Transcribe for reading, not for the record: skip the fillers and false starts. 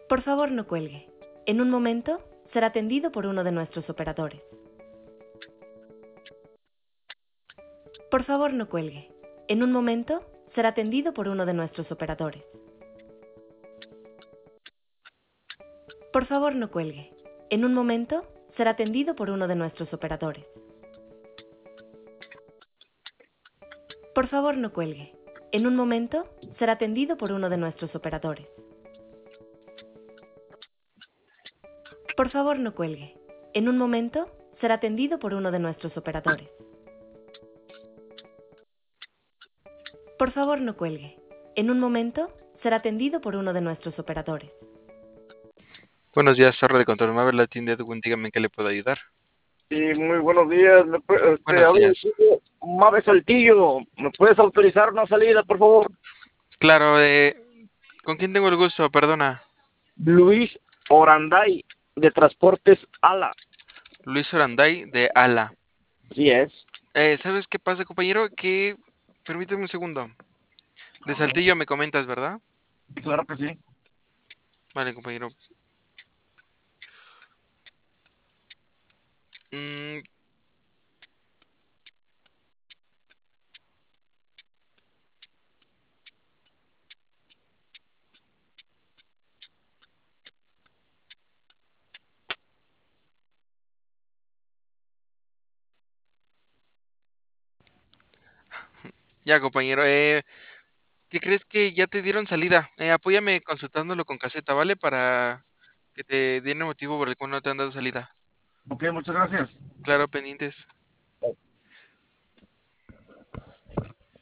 Por favor, no cuelgue. En un momento será atendido por uno de nuestros operadores. Por favor, no cuelgue. En un momento será atendido por uno de nuestros operadores. Por favor, no cuelgue. En un momento será atendido por uno de nuestros operadores. Por favor, no cuelgue. En un momento será atendido por uno de nuestros operadores. Por favor, no cuelgue. En un momento será atendido por uno de nuestros operadores. Por favor, no cuelgue. En un momento será atendido por uno de nuestros operadores. Buenos días, Torre de Control Móvil, la tienda Edwin, dígame en qué le puedo ayudar. Sí, muy buenos días. Buenos Hablo días. de Mave Saltillo. ¿Me puedes autorizar una salida, por favor? Claro, ¿con quién tengo el gusto? Perdona. Luis Oranday, de Transportes Ala. Luis Oranday, de Ala. Sí es. ¿Sabes qué pasa, compañero? Permíteme un segundo. De Saltillo me comentas, ¿verdad? Claro que sí. Vale, compañero. Mm, ya, compañero. ¿Qué crees que ya te dieron salida? Apóyame consultándolo con caseta, ¿vale? Para que te den el motivo por el cual no te han dado salida. Ok, muchas gracias. Claro, pendientes.